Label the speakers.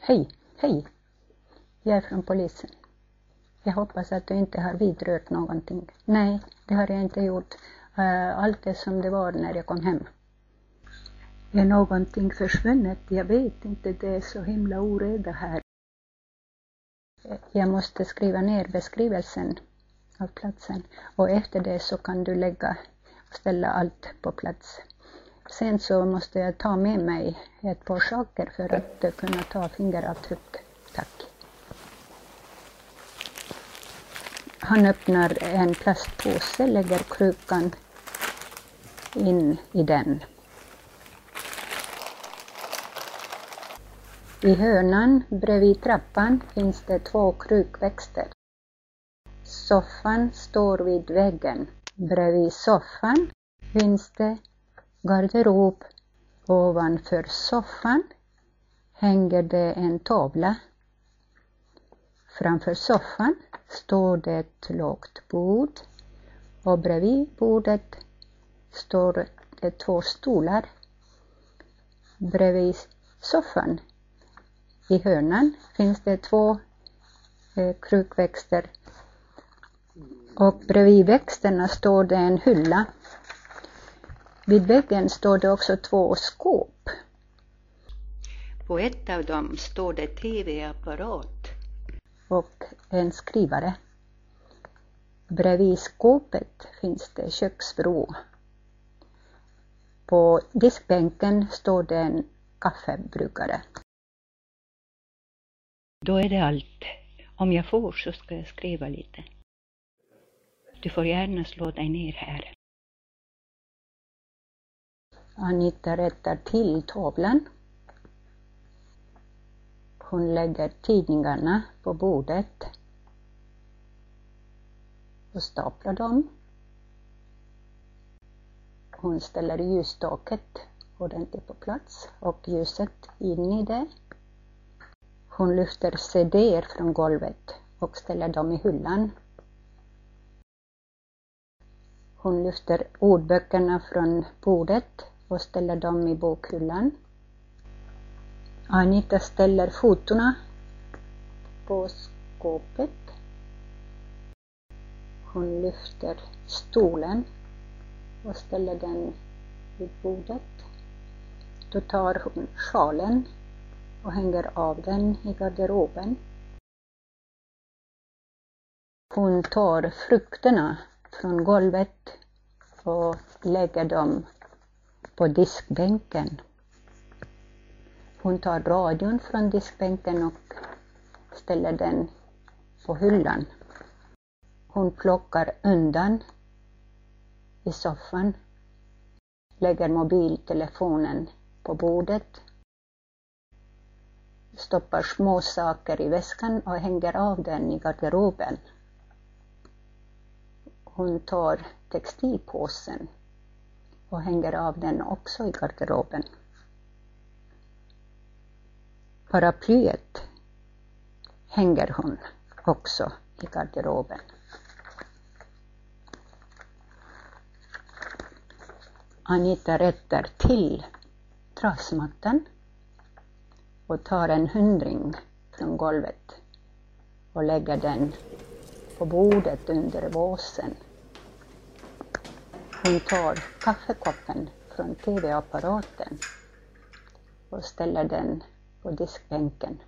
Speaker 1: Hej, hej. Jag är från polisen. Jag hoppas att du inte har vidrört någonting. Nej, det har jag inte gjort. Allt är som det var när jag kom hem. Är någonting försvunnet? Jag vet inte, det är så himla oreda här. Jag måste skriva ner beskrivelsen av platsen. Och efter det så kan du lägga och ställa allt på plats. Sen så måste jag ta med mig ett par saker för att kunna ta fingeravtryck. Tack. Han öppnar en plastpåse, lägger krukan in i den. I hörnan bredvid trappan finns det 2 krukväxter. Soffan står vid väggen. Bredvid soffan finns det garderob. Ovanför soffan hänger det en tavla. Framför soffan står det ett lågt bord. Och bredvid bordet står det 2 stolar. Bredvid soffan i hörnan finns det 2 krukväxter. Och bredvid växterna står det en hylla. Vid väggen står det också 2 skåp. På ett av dem står det tv-apparat och en skrivare. Bredvid skåpet finns det köksvrå. På diskbänken står det en kaffebryggare. Då är det allt. Om jag får så ska jag skriva lite. Du får gärna slå dig ner här. Anita rättar till tavlan. Hon lägger tidningarna på bordet och staplar dem. Hon ställer ljusstaket ordentligt på plats och ljuset in i det. Hon lyfter CD från golvet och ställer dem i hyllan. Hon lyfter ordböckerna från bordet och ställer dem i bokhyllan. Anita ställer fotona på skåpet. Hon lyfter stolen och ställer den vid bordet. Då tar hon sjalen och hänger av den i garderoben. Hon tar frukterna från golvet och lägger dem på diskbänken. Hon tar radion från diskbänken och ställer den på hyllan. Hon plockar undan i soffan, lägger mobiltelefonen på bordet, stoppar små saker i väskan och hänger av den i garderoben. Hon tar textilpåsen och hänger av den också i garderoben. Paraplyet hänger hon också i garderoben. Anita rättar till trasmattan och tar en 100 från golvet och lägger den på bordet under vasen. Hon tar kaffekoppen från tv-apparaten och ställer den på diskbänken.